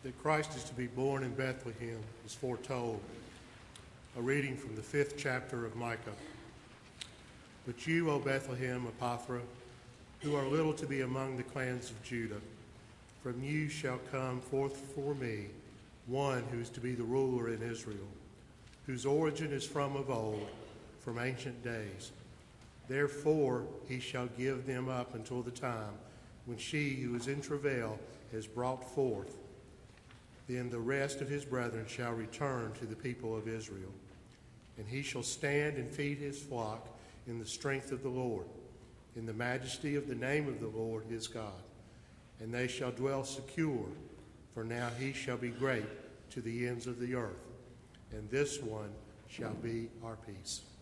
that Christ is to be born in Bethlehem is foretold. A reading from the 5th chapter of Micah. But you, O Bethlehem Ephrathah, who are little to be among the clans of Judah, from you shall come forth for me one who is to be the ruler in Israel, whose origin is from of old, from ancient days. Therefore he shall give them up until the time when she who is in travail has brought forth. Then the rest of his brethren shall return to the people of Israel. And he shall stand and feed his flock in the strength of the Lord, in the majesty of the name of the Lord his God. And they shall dwell secure, for now he shall be great to the ends of the earth. And this one shall be our peace.